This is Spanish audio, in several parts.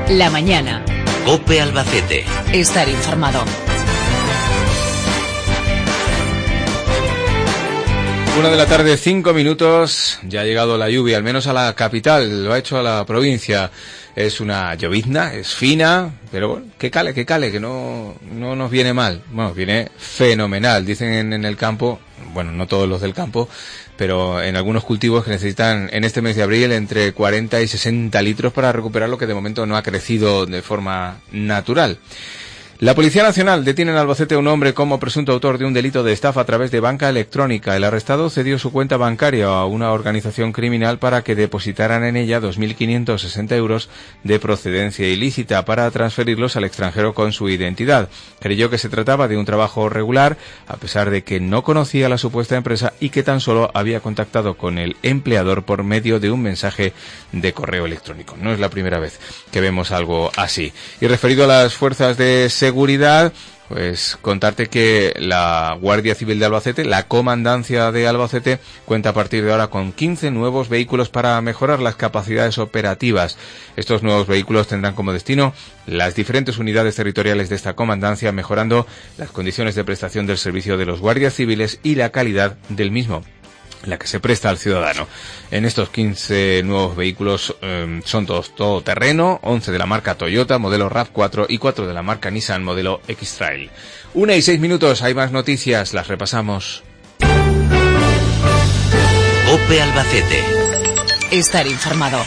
La mañana. COPE Albacete. Estar informado. 1:05 p.m. Ya ha llegado la lluvia, al menos a la capital, lo ha hecho a la provincia. Es una llovizna, es fina, pero bueno, que cale, que no nos viene mal. Bueno, viene fenomenal. Dicen en el campo, bueno, no todos los del campo, pero en algunos cultivos que necesitan en este mes de abril entre 40 y 60 litros para recuperar lo que de momento no ha crecido de forma natural. La Policía Nacional detiene en Albacete a un hombre como presunto autor de un delito de estafa a través de banca electrónica. El arrestado cedió su cuenta bancaria a una organización criminal para que depositaran en ella 2.560 euros de procedencia ilícita para transferirlos al extranjero con su identidad. Creyó que se trataba de un trabajo regular, a pesar de que no conocía la supuesta empresa y que tan solo había contactado con el empleador por medio de un mensaje de correo electrónico. No es la primera vez que vemos algo así. Y referido a las fuerzas de seguridad, pues contarte que la Guardia Civil de Albacete, la Comandancia de Albacete, cuenta a partir de ahora con 15 nuevos vehículos para mejorar las capacidades operativas. Estos nuevos vehículos tendrán como destino las diferentes unidades territoriales de esta comandancia, mejorando las condiciones de prestación del servicio de los guardias civiles y la calidad del mismo, la que se presta al ciudadano. En estos 15 nuevos vehículos son todos todoterreno, 11 de la marca Toyota, modelo RAV4 y 4 de la marca Nissan, modelo X-Trail. 1:06 p.m, hay más noticias, las repasamos. COPE Albacete. Estar informado.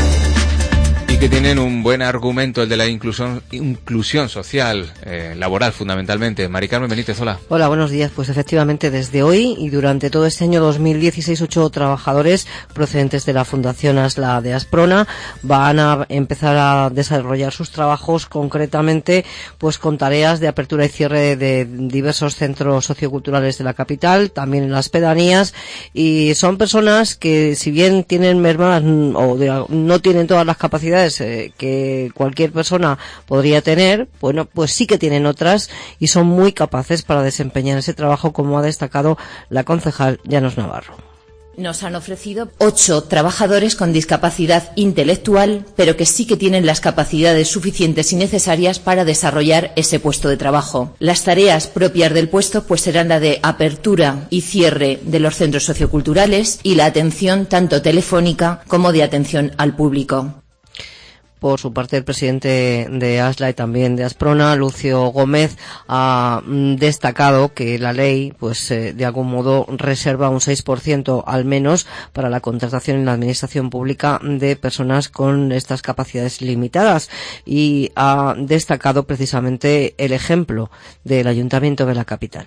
Y que tienen un buen argumento, el de la inclusión social, laboral fundamentalmente. Mari Carmen Benítez, hola. Hola, buenos días. Pues efectivamente desde hoy y durante todo este año 2016, 8 trabajadores procedentes de la Fundación ASLA de Asprona van a empezar a desarrollar sus trabajos concretamente pues con tareas de apertura y cierre de diversos centros socioculturales de la capital, también en las pedanías, y son personas que si bien tienen mermadas o no tienen todas las capacidades que cualquier persona podría tener, bueno, pues sí que tienen otras y son muy capaces para desempeñar ese trabajo, como ha destacado la concejal Llanos Navarro. Nos han ofrecido 8 trabajadores con discapacidad intelectual, pero que sí que tienen las capacidades suficientes y necesarias para desarrollar ese puesto de trabajo. Las tareas propias del puesto pues serán la de apertura y cierre de los centros socioculturales y la atención tanto telefónica como de atención al público. Por su parte, el presidente de ASLA y también de Asprona, Lucio Gómez, ha destacado que la ley, pues, de algún modo reserva un 6% al menos para la contratación en la administración pública de personas con estas capacidades limitadas, y ha destacado precisamente el ejemplo del Ayuntamiento de la capital.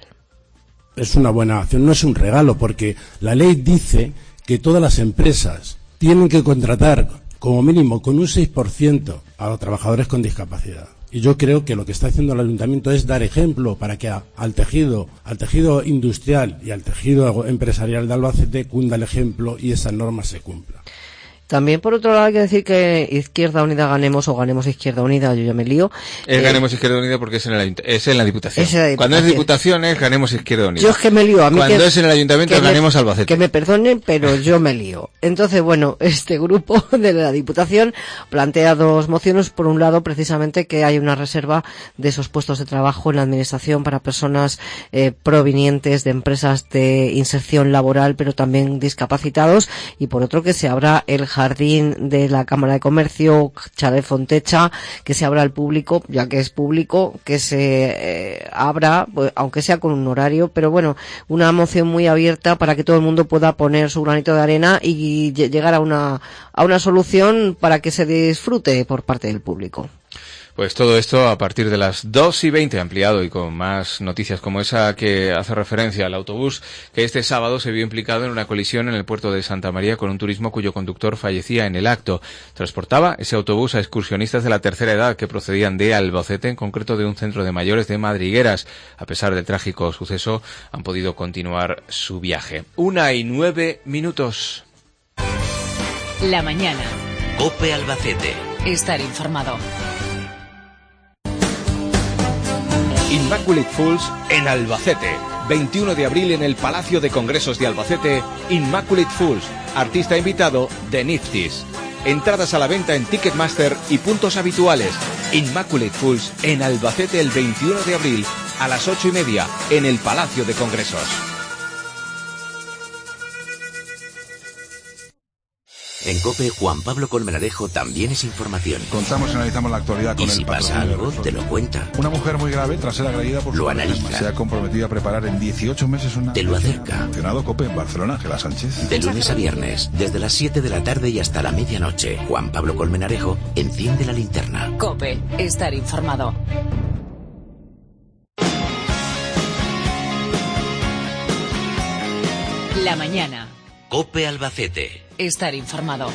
Es una buena acción, no es un regalo, porque la ley dice que todas las empresas tienen que contratar como mínimo con un 6% a los trabajadores con discapacidad. Y yo creo que lo que está haciendo el ayuntamiento es dar ejemplo para que al tejido industrial y al tejido empresarial de Albacete cunda el ejemplo y esa norma se cumpla. También, por otro lado, hay que decir que Izquierda Unida Ganemos o Ganemos Izquierda Unida, yo ya me lío. Ganemos Izquierda Unida porque es en la Diputación. Es en la Diputación. Cuando es Diputación es Ganemos Izquierda Unida. Yo es que me lío. A mí Cuando es en el Ayuntamiento es Ganemos Albacete. Que me perdonen, pero yo me lío. Entonces, bueno, este grupo de la Diputación plantea 2 mociones. Por un lado, precisamente, que hay una reserva de esos puestos de trabajo en la Administración para personas provenientes de empresas de inserción laboral, pero también discapacitados. Y por otro, que se abra el jardín de la Cámara de Comercio, Chalet Fontecha, que se abra al público, ya que es público, que se abra, pues, aunque sea con un horario, pero bueno, una moción muy abierta para que todo el mundo pueda poner su granito de arena y llegar a una solución para que se disfrute por parte del público. Pues todo esto a partir de las 2:20, ampliado y con más noticias como esa que hace referencia al autobús que este sábado se vio implicado en una colisión en el puerto de Santa María con un turismo cuyo conductor fallecía en el acto. Transportaba ese autobús a excursionistas de la tercera edad que procedían de Albacete, en concreto de un centro de mayores de Madrigueras. A pesar del trágico suceso, han podido continuar su viaje. 1:09 p.m. La mañana. COPE Albacete. Estar informado. Immaculate Falls en Albacete. 21 de abril en el Palacio de Congresos de Albacete. Immaculate Falls. Artista invitado, The Nifties. Entradas a la venta en Ticketmaster y puntos habituales. Immaculate Fools en Albacete el 21 de abril a las 8:30 en el Palacio de Congresos. En COPE, Juan Pablo Colmenarejo también es información. Contamos y analizamos la actualidad con y si pasa algo, te lo cuenta. Una mujer muy grave, tras ser agredida por lo su analiza. Se ha comprometido a preparar en 18 meses una... Te lo acerca. Funcionado COPE en Barcelona, Ángela Sánchez. De lunes a viernes, desde las 7 de la tarde y hasta la medianoche, Juan Pablo Colmenarejo enciende la linterna. COPE, estar informado. La mañana. COPE Albacete. Estar informado.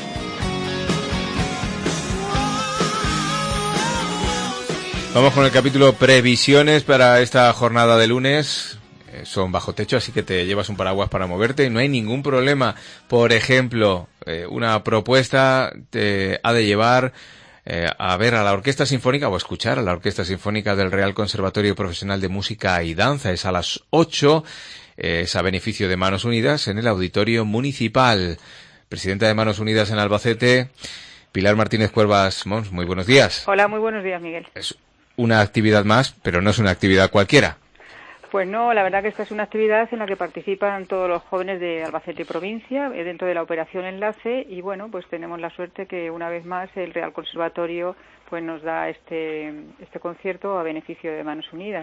Vamos con el capítulo previsiones para esta jornada de lunes. Son bajo techo, así que te llevas un paraguas para moverte y no hay ningún problema. Por ejemplo, una propuesta te ha de llevar a ver a la Orquesta Sinfónica o a escuchar a la Orquesta Sinfónica del Real Conservatorio Profesional de Música y Danza. Es a las 8, es a beneficio de Manos Unidas en el Auditorio Municipal. Presidenta de Manos Unidas en Albacete, Pilar Martínez Cuervas Mons, muy buenos días. Hola, muy buenos días, Miguel. Es una actividad más, pero no es una actividad cualquiera. Pues no, la verdad que esta es una actividad en la que participan todos los jóvenes de Albacete y provincia dentro de la operación Enlace y bueno, pues tenemos la suerte que una vez más el Real Conservatorio pues nos da este concierto a beneficio de Manos Unidas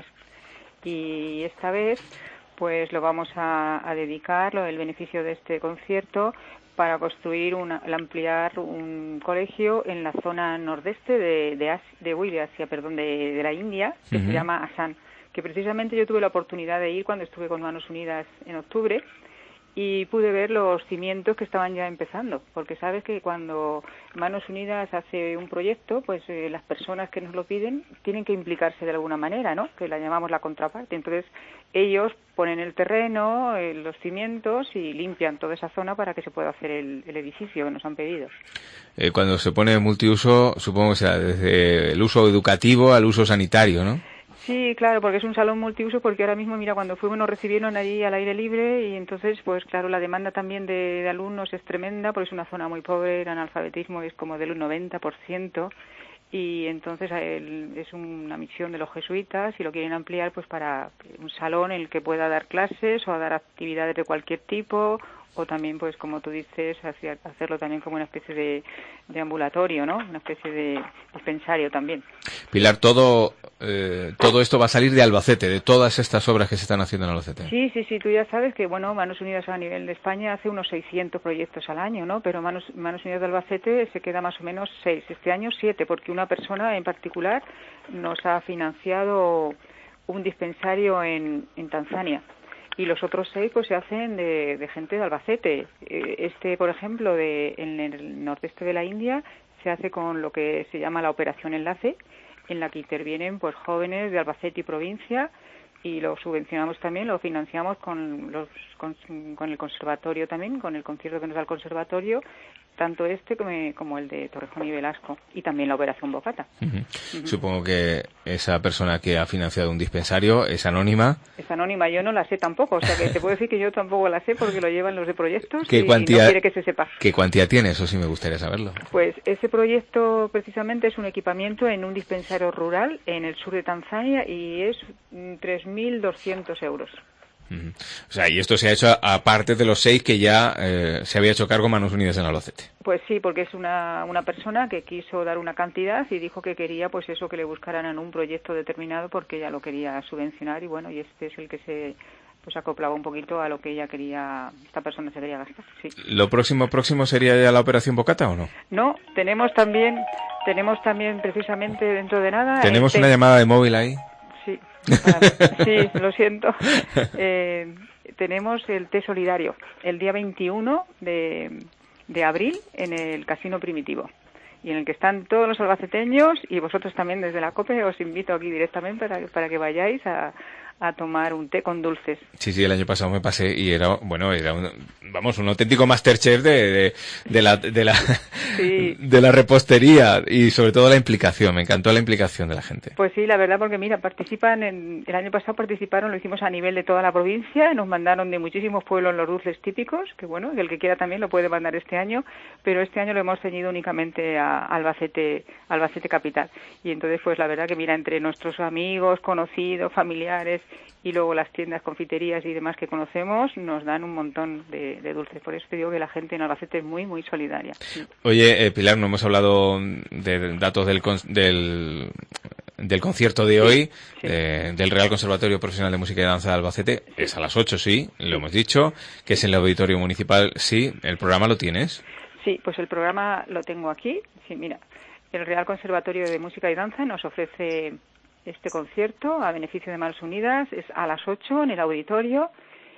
y esta vez pues lo vamos a dedicar, el beneficio de este concierto para construir ampliar un colegio en la zona nordeste de la India, que se llama Assam, que precisamente yo tuve la oportunidad de ir cuando estuve con Manos Unidas en octubre y pude ver los cimientos que estaban ya empezando, porque sabes que cuando Manos Unidas hace un proyecto, pues las personas que nos lo piden tienen que implicarse de alguna manera, ¿no? Que la llamamos la contraparte. Entonces ellos ponen el terreno, los cimientos y limpian toda esa zona para que se pueda hacer el edificio que nos han pedido. Cuando se pone multiuso, supongo que será desde el uso educativo al uso sanitario, ¿no? Sí, claro, porque es un salón multiuso, porque ahora mismo, mira, cuando fuimos nos recibieron allí al aire libre y entonces, pues claro, la demanda también de alumnos es tremenda, porque es una zona muy pobre, el analfabetismo es como del 90%, y entonces es una misión de los jesuitas y lo quieren ampliar pues para un salón en el que pueda dar clases o dar actividades de cualquier tipo, o también, pues como tú dices, hacerlo también como una especie de ambulatorio, ¿no? Una especie de dispensario también. Pilar, todo esto va a salir de Albacete, de todas estas obras que se están haciendo en Albacete. Sí, tú ya sabes que, bueno, Manos Unidas a nivel de España hace unos 600 proyectos al año, ¿no? Pero Manos Unidas de Albacete se queda más o menos 6, este año 7, porque una persona en particular nos ha financiado un dispensario en Tanzania. Y los otros 6 pues se hacen de gente de Albacete. Por ejemplo, en el nordeste de la India, se hace con lo que se llama la Operación Enlace, en la que intervienen pues jóvenes de Albacete y provincia, y lo subvencionamos también, lo financiamos con el conservatorio también, con el concierto que nos da el conservatorio, tanto como el de Torrejón y Velasco, y también la Operación Bocata. Supongo que esa persona que ha financiado un dispensario es anónima. Es anónima, yo no la sé tampoco, o sea que te puedo decir que yo tampoco la sé porque lo llevan los de proyectos y no quiere que se sepa. ¿Qué cuantía tiene? Eso sí me gustaría saberlo. Pues ese proyecto precisamente es un equipamiento en un dispensario rural en el sur de Tanzania y es 3.200 euros. O sea, y esto se ha hecho aparte de los 6 que ya se había hecho cargo Manos Unidas en Albacete. Pues sí, porque es una persona que quiso dar una cantidad y dijo que quería pues eso, que le buscaran en un proyecto determinado porque ella lo quería subvencionar y bueno, y este es el que se acoplaba un poquito a lo que esta persona se quería gastar, sí. ¿Lo próximo sería ya la Operación Bocata o no? No, tenemos también precisamente dentro de nada... ¿Tenemos una llamada de móvil ahí? Sí, sí, lo siento. Tenemos el té solidario el día 21 de abril en el Casino Primitivo y en el que están todos los albaceteños y vosotros también desde la COPE. Os invito aquí directamente para que vayáis a a tomar un té con dulces. Sí, el año pasado me pasé y era un auténtico Masterchef de la repostería y sobre todo la implicación. Me encantó la implicación de la gente. Pues sí, la verdad, porque mira, el año pasado participaron, lo hicimos a nivel de toda la provincia, nos mandaron de muchísimos pueblos los dulces típicos, que bueno, el que quiera también lo puede mandar este año, pero este año lo hemos ceñido únicamente a Albacete capital. Y entonces, pues la verdad que mira, entre nuestros amigos, conocidos, familiares y luego las tiendas, confiterías y demás que conocemos, nos dan un montón de dulces. Por eso te digo que la gente en Albacete es muy, muy solidaria. Oye, Pilar, no hemos hablado de datos del concierto de hoy, sí. Del Real Conservatorio Profesional de Música y Danza de Albacete. Sí. Es a las 8, sí, lo hemos dicho, que es en el Auditorio Municipal, sí. ¿El programa lo tienes? Sí, pues el programa lo tengo aquí. Sí, mira, el Real Conservatorio de Música y Danza nos ofrece este concierto a beneficio de Manos Unidas, es a las 8 en el auditorio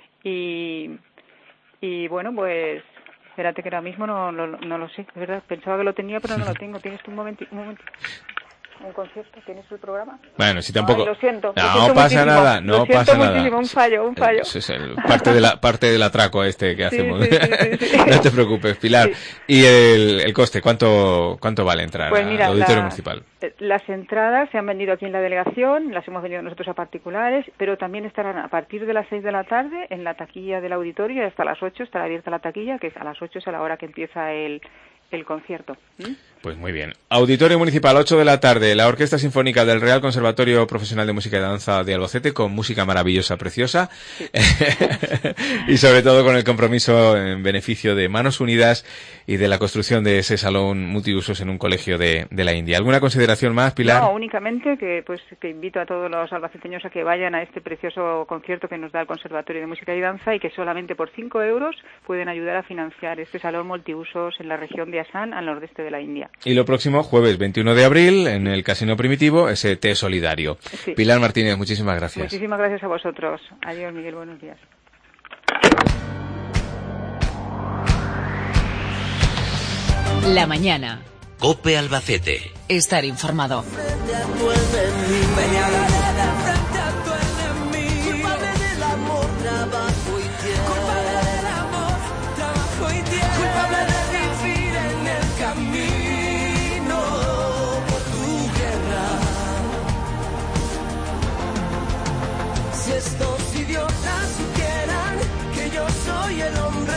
y bueno, pues espérate que ahora mismo no lo sé, de verdad, pensaba que lo tenía pero no lo tengo. ¿Tienes tú un momento? ¿Un concierto? ¿Tienes el programa? Bueno, si tampoco... Ay, lo siento. No pasa nada, no pasa nada. Muchísimo, un fallo. Eso es parte del atraco que hacemos. Sí. No te preocupes, Pilar. Sí. ¿Y el coste? ¿Cuánto vale entrar pues mira, al auditorio municipal? Las entradas se han vendido aquí en la delegación, las hemos vendido nosotros a particulares, pero también estarán a partir de las 6 de la tarde en la taquilla del auditorio y hasta las 8 estará abierta la taquilla, que a las 8 es a la hora que empieza el concierto. Pues muy bien. Auditorio Municipal, 8 de la tarde, la Orquesta Sinfónica del Real Conservatorio Profesional de Música y Danza de Albacete, con música maravillosa, preciosa, sí. Y sobre todo con el compromiso en beneficio de Manos Unidas y de la construcción de ese salón multiusos en un colegio de la India. ¿Alguna consideración más, Pilar? No, únicamente que invito a todos los albaceteños a que vayan a este precioso concierto que nos da el Conservatorio de Música y Danza y que solamente por 5 euros pueden ayudar a financiar este salón multiusos en la región de Assam, al nordeste de la India. Y lo próximo, jueves 21 de abril, en el Casino Primitivo, ese té solidario. Sí. Pilar Martínez, muchísimas gracias. Muchísimas gracias a vosotros. Adiós, Miguel, buenos días. La mañana. COPE Albacete. Estar informado. Estos idiotas supieran que yo soy el hombre.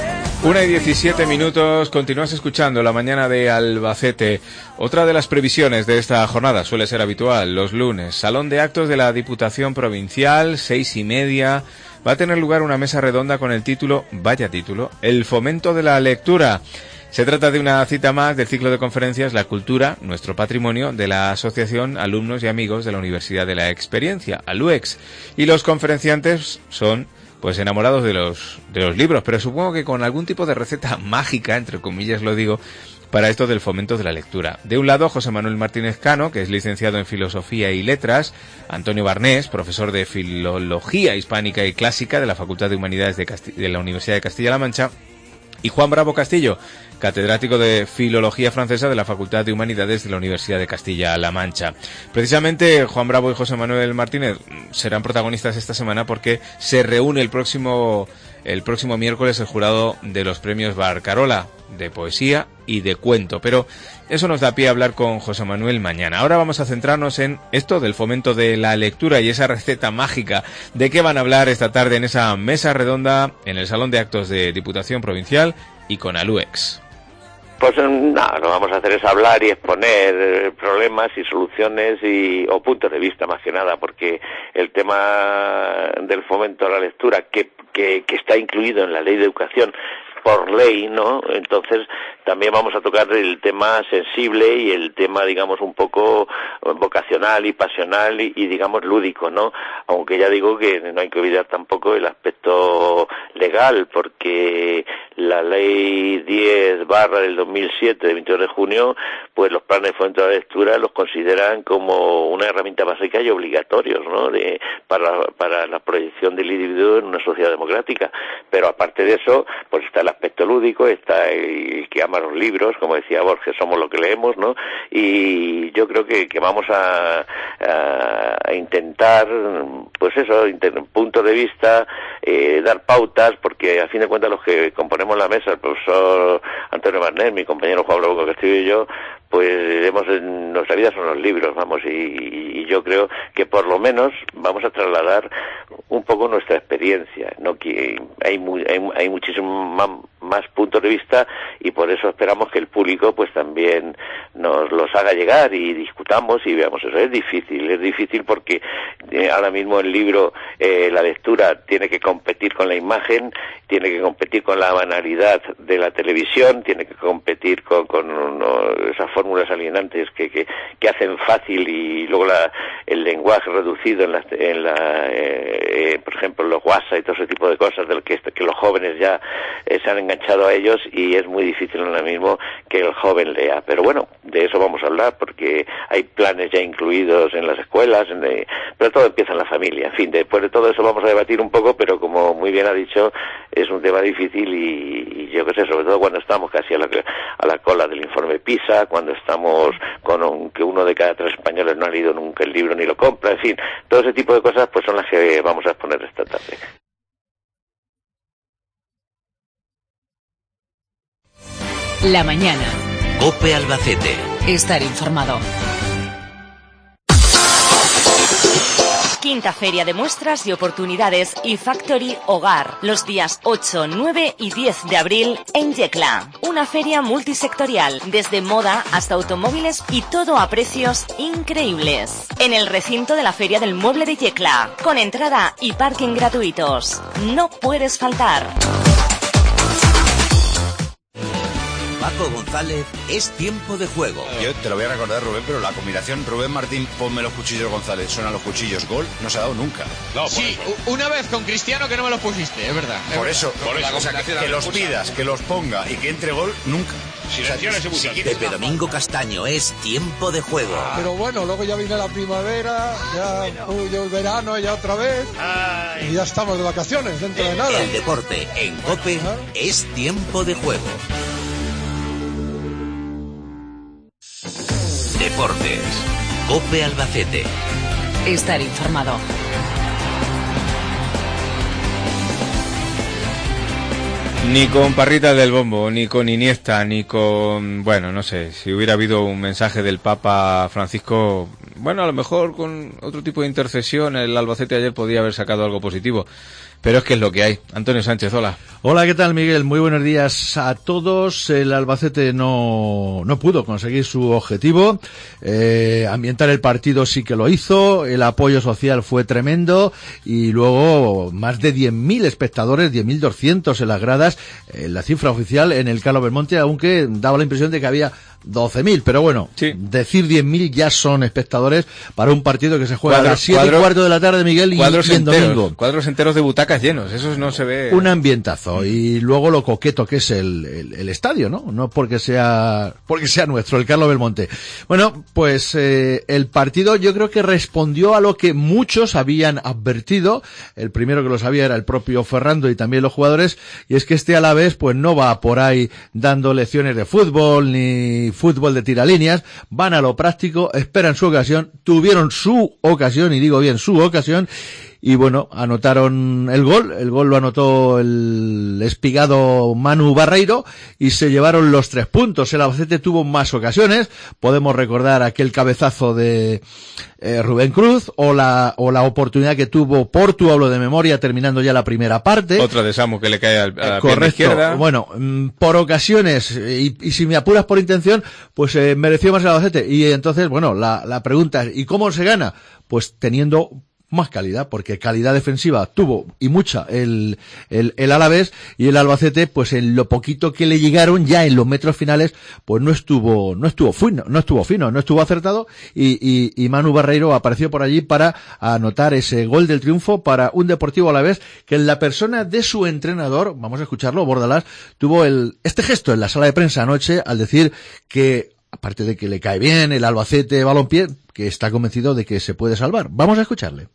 1:17, continúas escuchando La Mañana de Albacete. Otra de las previsiones de esta jornada suele ser habitual, los lunes. Salón de actos de la Diputación Provincial, 6:30. Va a tener lugar una mesa redonda con el título, vaya título, El fomento de la lectura. Se trata de una cita más del ciclo de conferencias La Cultura, nuestro patrimonio, de la Asociación Alumnos y Amigos de la Universidad de la Experiencia, ALUEX. Y los conferenciantes son pues enamorados de los libros, pero supongo que con algún tipo de receta mágica, entre comillas lo digo, para esto del fomento de la lectura. De un lado, José Manuel Martínez Cano, que es licenciado en Filosofía y Letras, Antonio Barnés, profesor de Filología Hispánica y Clásica de la Facultad de Humanidades de la Universidad de Castilla-La Mancha, y Juan Bravo Castillo, catedrático de Filología Francesa de la Facultad de Humanidades de la Universidad de Castilla-La Mancha. Precisamente Juan Bravo y José Manuel Martínez serán protagonistas esta semana porque se reúne el próximo miércoles el jurado de los premios Barcarola de poesía y de cuento, pero eso nos da pie a hablar con José Manuel mañana. Ahora vamos a centrarnos en esto del fomento de la lectura y esa receta mágica. ¿De qué van a hablar esta tarde en esa mesa redonda en el Salón de Actos de Diputación Provincial y con ALUEX? Pues nada, lo vamos a hacer es hablar y exponer problemas y soluciones o puntos de vista más que nada, porque el tema del fomento a la lectura que está incluido en la Ley de Educación por ley, ¿no? Entonces también vamos a tocar el tema sensible y el tema, digamos, un poco vocacional y pasional y digamos, lúdico, ¿no? Aunque ya digo que no hay que olvidar tampoco el aspecto legal, porque la Ley 10 del 2007, de 22 de junio, pues los planes de fomento de la lectura los consideran como una herramienta básica y obligatorios, ¿no? Para la proyección del individuo en una sociedad democrática. Pero aparte de eso, pues está el aspecto lúdico, está el que ama los libros, como decía Borges, somos lo que leemos, ¿no? Y yo creo que vamos a a intentar, pues eso, puntos de vista, dar pautas, porque a fin de cuentas los que componemos la mesa, el profesor Antonio Marnet, mi compañero Juan Blanco Castillo y yo, pues nuestra vida son los libros, vamos, y yo creo que por lo menos vamos a trasladar un poco nuestra experiencia, ¿no? Que hay muchísimos más puntos de vista, y por eso esperamos que el público pues también nos los haga llegar y discutamos y veamos eso. Es difícil porque ahora mismo el libro, la lectura tiene que competir con la imagen, tiene que competir con la banalidad de la televisión, tiene que competir con esas fórmulas alienantes que hacen fácil, y luego el lenguaje reducido por ejemplo, los WhatsApp y todo ese tipo de cosas del que los jóvenes ya se han enganchado a ellos, y es muy difícil ahora mismo que el joven lea. Pero bueno, de eso vamos a hablar, porque hay planes ya incluidos en las escuelas, pero todo empieza en la familia. En fin, después de todo eso vamos a debatir un poco, pero como muy bien ha dicho, es un tema difícil, y yo qué sé, sobre todo cuando estamos casi a la cola del informe PISA, cuando estamos con que 1 de cada 3 españoles no ha leído nunca el libro ni lo compra, en fin, todo ese tipo de cosas pues son las que vamos a exponer esta tarde. La mañana. COPE Albacete. Estar informado. Quinta Feria de Muestras y Oportunidades eFactory Hogar, los días 8, 9 y 10 de abril en Yecla. Una feria multisectorial, desde moda hasta automóviles, y todo a precios increíbles. En el recinto de la Feria del Mueble de Yecla, con entrada y parking gratuitos. No puedes faltar. Paco González, es tiempo de juego. Yo te lo voy a recordar, Rubén, pero la combinación Rubén Martín, ponme los cuchillos González, suenan los cuchillos, gol, no se ha dado nunca. No, sí, una vez con Cristiano que no me los pusiste, es verdad. Por eso, o sea, que los pidas, que los ponga y que entre gol, nunca. Pepe Domingo Castaño, es tiempo de juego. Pero bueno, luego ya viene la primavera, ya el verano, ya otra vez, y ya estamos de vacaciones, dentro de nada. El deporte en COPE es tiempo de juego. Deportes. COPE Albacete. Estar informado. Ni con Parrita del Bombo, ni con Iniesta, ni con... Bueno, no sé, si hubiera habido un mensaje del Papa Francisco, bueno, a lo mejor con otro tipo de intercesión el Albacete ayer podía haber sacado algo positivo. Pero es que es lo que hay. Antonio Sánchez, hola. Hola, ¿qué tal, Miguel? Muy buenos días a todos. El Albacete no pudo conseguir su objetivo. Ambientar el partido sí que lo hizo. El apoyo social fue tremendo. Y luego más de 10.000 espectadores, 10.200 en las gradas. La cifra oficial en el Carlos Belmonte, aunque daba la impresión de que había 12.000, pero bueno, sí. Decir 10.000 ya son espectadores para un partido que se juega a las 7:15 de la tarde, Miguel, y en domingo. Cuadros enteros de butacas llenos, eso no se ve. Un ambientazo, y luego lo coqueto que es el estadio, ¿no? No porque sea nuestro, el Carlos Belmonte. Bueno, pues el partido yo creo que respondió a lo que muchos habían advertido. El primero que lo sabía era el propio Ferrando y también los jugadores, y es que este Alavés pues no va por ahí dando lecciones de fútbol ni fútbol de tiralíneas, van a lo práctico, esperan su ocasión, tuvieron su ocasión, y digo bien su ocasión, y bueno, anotaron el gol lo anotó el espigado Manu Barreiro, y se llevaron los 3 puntos. El Albacete tuvo más ocasiones, podemos recordar aquel cabezazo de Rubén Cruz, o la oportunidad que tuvo Portu, hablo de memoria, terminando ya la primera parte. Otra de Samu que le cae a la correcto, izquierda. Bueno, por ocasiones, y si me apuras por intención, pues mereció más el Albacete. Y entonces, bueno, la pregunta es, ¿y cómo se gana? Pues teniendo más calidad, porque calidad defensiva tuvo y mucha el Alavés, y el Albacete pues en lo poquito que le llegaron ya en los metros finales pues no estuvo fino, no estuvo acertado, y Manu Barreiro apareció por allí para anotar ese gol del triunfo para un Deportivo Alavés que en la persona de su entrenador, vamos a escucharlo, Bordalás, tuvo este gesto en la sala de prensa anoche al decir que, aparte de que le cae bien el Albacete Balompié, que está convencido de que se puede salvar. Vamos a escucharle.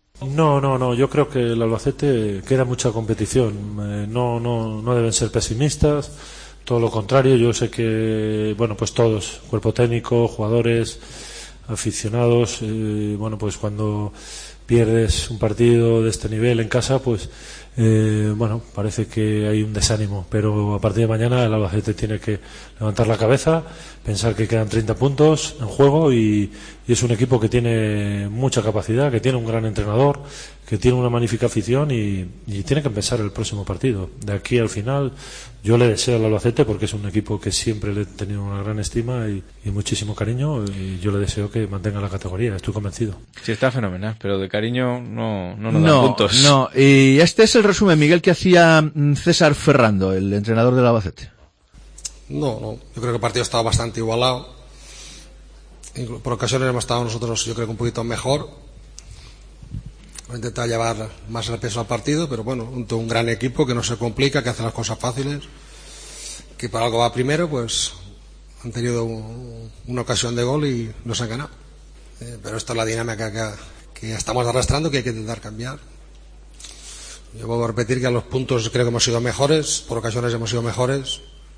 No, yo creo que el Albacete queda mucha competición, no deben ser pesimistas, todo lo contrario. Yo sé que, bueno, pues todos, cuerpo técnico, jugadores, aficionados, bueno, pues cuando pierdes un partido de este nivel en casa, pues bueno, parece que hay un desánimo, pero a partir de mañana el Albacete tiene que levantar la cabeza, pensar que quedan 30 puntos en juego y es un equipo que tiene mucha capacidad, que tiene un gran entrenador, que tiene una magnífica afición y tiene que empezar el próximo partido. De aquí al final yo le deseo al Albacete, porque es un equipo que siempre le he tenido una gran estima y muchísimo cariño, y yo le deseo que mantenga la categoría, estoy convencido. Sí, está fenomenal, pero de cariño no nos dan puntos. No, y este es el resumen, Miguel, que hacía César Ferrando, el entrenador del Albacete. No, yo creo que el partido estaba bastante igualado. Por ocasiones hemos estado nosotros, yo creo que un poquito mejor. Hemos intentado llevar más el peso al partido, pero bueno, un gran equipo que no se complica, que hace las cosas fáciles, que para algo va primero, pues han tenido una ocasión de gol y nos han ganado. Pero esta es la dinámica que estamos arrastrando, que hay que intentar cambiar. Yo vuelvo a repetir que a los puntos creo que hemos sido mejores, por ocasiones hemos sido mejores,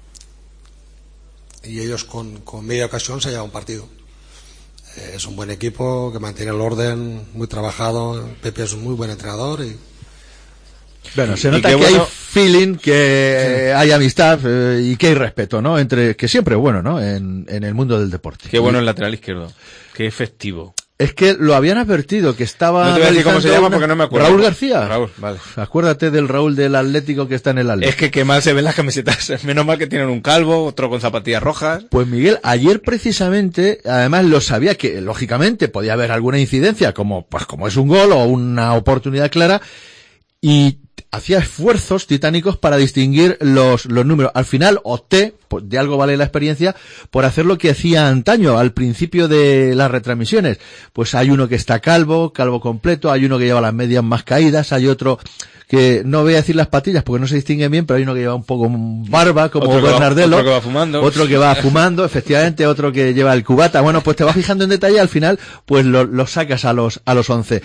y ellos con media ocasión se ha llevado un partido. Es un buen equipo que mantiene el orden, muy trabajado. Pepe es un muy buen entrenador y bueno, se nota que hay feeling, que hay amistad y que hay respeto, ¿no? Entre, que siempre es bueno, ¿no? En el mundo del deporte. Qué bueno el lateral izquierdo, qué efectivo. Es que lo habían advertido, que estaba... No te voy a decir cómo se llama porque no me acuerdo. Raúl García. Raúl, vale. Acuérdate del Raúl del Atlético que está en el Atlético. Es que qué mal se ven las camisetas. Menos mal que tienen un calvo, otro con zapatillas rojas. Pues Miguel, ayer precisamente, además lo sabía que lógicamente podía haber alguna incidencia, como es un gol o una oportunidad clara, y hacía esfuerzos titánicos para distinguir los números. Al final opté, pues de algo vale la experiencia, por hacer lo que hacía antaño, al principio de las retransmisiones. Pues hay uno que está calvo completo, hay uno que lleva las medias más caídas, hay otro que no voy a decir las patillas porque no se distinguen bien, pero hay uno que lleva un poco barba, como Bernardelo. Otro que va fumando. Otro que va fumando, efectivamente, otro que lleva el cubata. Bueno, pues te vas fijando en detalle, al final, pues lo sacas a los 11.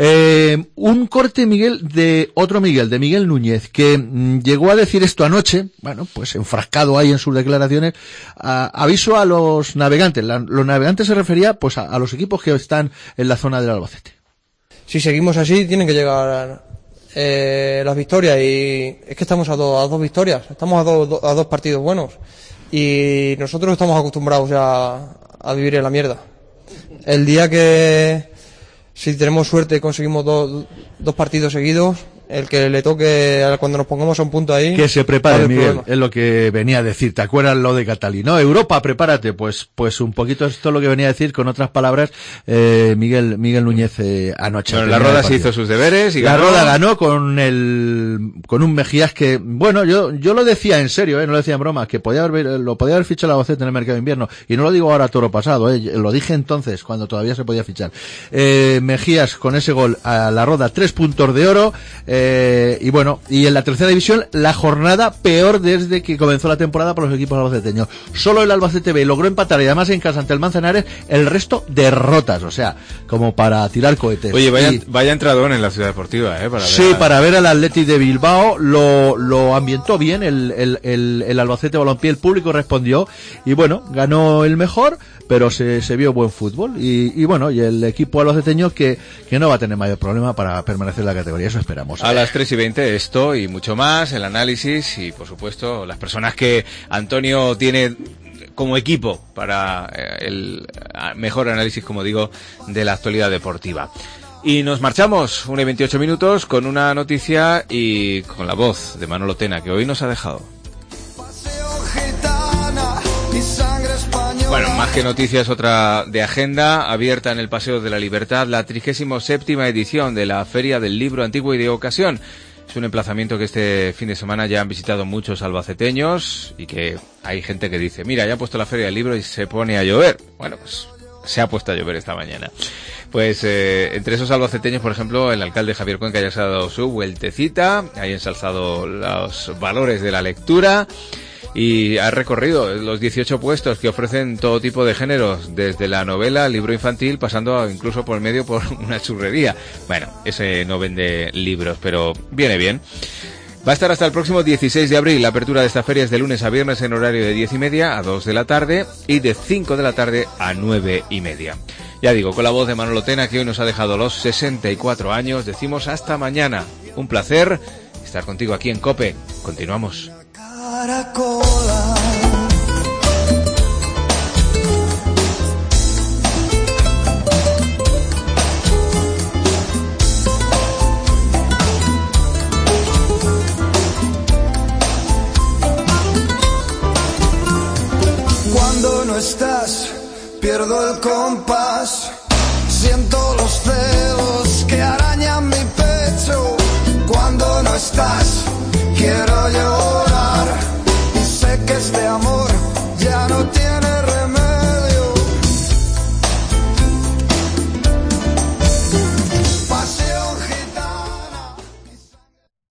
Un corte, Miguel, de Miguel Núñez, que llegó a decir esto anoche, bueno, pues enfrascado ahí en sus declaraciones, aviso a los navegantes. Los navegantes se refería, pues, a los equipos que están en la zona del Albacete. Si seguimos así, tienen que llegar las victorias, y es que estamos a dos victorias, estamos a dos partidos buenos, y nosotros estamos acostumbrados ya a vivir en la mierda. El día que, si tenemos suerte, conseguimos dos partidos seguidos, el que le toque cuando nos pongamos a un punto ahí, que se prepare, Miguel, problema. es lo que venía a decir. ¿Te acuerdas lo de Catalí? No, Europa, prepárate. Pues un poquito esto es lo que venía a decir, con otras palabras, Miguel Núñez anoche. Bueno, la Roda se hizo sus deberes y ganó. La Roda ganó con un Mejías que, bueno, yo lo decía en serio, no lo decía en broma, que lo podía haber fichado la Albacete en el mercado de invierno, y no lo digo ahora toro pasado, lo dije entonces, cuando todavía se podía fichar. Mejías con ese gol a la Roda, 3 puntos de oro. Y bueno, y en la tercera división, la jornada peor desde que comenzó la temporada para los equipos albaceteños. Solo el Albacete B logró empatar, y además en casa ante el Manzanares, el resto derrotas, o sea, como para tirar cohetes. Oye, vaya entradón en la Ciudad Deportiva, para ver al Athletic de Bilbao, lo ambientó bien el Albacete Balompié, el público respondió, y bueno, ganó el mejor, pero se vio buen fútbol, y bueno, y el equipo albaceteño que no va a tener mayor problema para permanecer en la categoría, eso esperamos. A las 3:20 esto y mucho más, el análisis y por supuesto las personas que Antonio tiene como equipo para el mejor análisis, como digo, de la actualidad deportiva. Y nos marchamos 1:28 con una noticia y con la voz de Manolo Tena, que hoy nos ha dejado. Bueno, más que noticias, otra de agenda abierta en el Paseo de la Libertad, la 37ª edición de la Feria del Libro Antiguo y de Ocasión. Es un emplazamiento que este fin de semana ya han visitado muchos albaceteños, y que hay gente que dice, mira, ya han puesto la Feria del Libro y se pone a llover. Bueno, pues se ha puesto a llover esta mañana. Pues entre esos albaceteños, por ejemplo, el alcalde Javier Cuenca ya se ha dado su vueltecita, ha ensalzado los valores de la lectura, y ha recorrido los 18 puestos que ofrecen todo tipo de géneros, desde la novela, el libro infantil, pasando incluso por el medio por una churrería. Bueno, ese no vende libros, pero viene bien. Va a estar hasta el próximo 16 de abril. La apertura de esta feria es de lunes a viernes en horario de 10:30 a 2 de la tarde y de 5 de la tarde a 9:30. Ya digo, con la voz de Manolo Tena, que hoy nos ha dejado los 64 años, decimos hasta mañana. Un placer estar contigo aquí en COPE. Continuamos. Caracola. Cuando no estás, pierdo el compás. Siento los dedos que arañan mi pecho. Cuando no estás, quiero llorar. Y sé que este amor ya no tiene